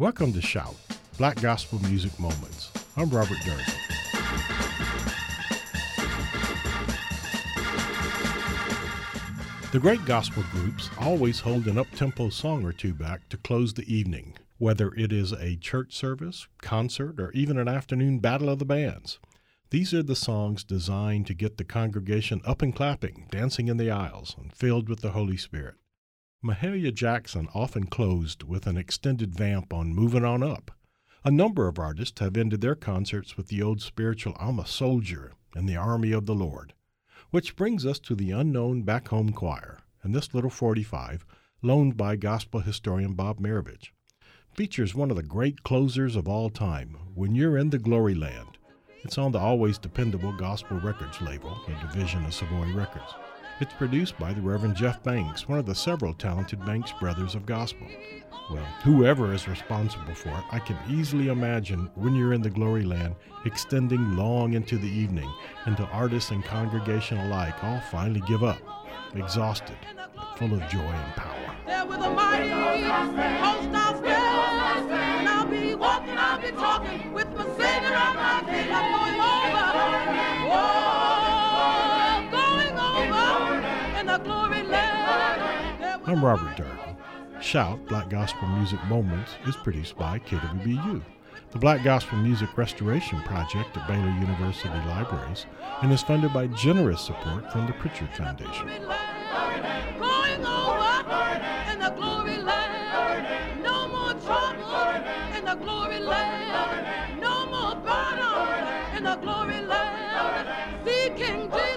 Welcome to Shout, Black Gospel Music Moments. I'm Robert Durden. The great gospel groups always hold an up-tempo song or two back to close the evening, whether it is a church service, concert, or even an afternoon battle of the bands. These are the songs designed to get the congregation up and clapping, dancing in the aisles, and filled with the Holy Spirit. Mahalia Jackson often closed with an extended vamp on Moving On Up. A number of artists have ended their concerts with the old spiritual I'm a Soldier in the Army of the Lord. Which brings us to the Unknown Back Home Choir, and this little 45, loaned by gospel historian Bob Marovich, features one of the great closers of all time, When You're in the Glory Land. It's on the always dependable Gospel Records label, a division of Savoy Records. It's produced by the Reverend Jeff Banks, one of the several talented Banks brothers of gospel. Well, whoever is responsible for it, I can easily imagine When You're in the Glory Land extending long into the evening until artists and congregation alike all finally give up, exhausted, but full of joy and power. There with a mighty host I'll stand, and I'll be walking, I'll be talking with my Savior on my feet. I'm going over in the glory land. I'm Robert Durden. Shout, Black Gospel Music Moments, is produced by KWBU, the Black Gospel Music Restoration Project at Baylor University Libraries, and is funded by generous support from the Pritchard Foundation. Going over in the glory land. No more trouble in the glory land. No more burden in the glory land. See King Jesus.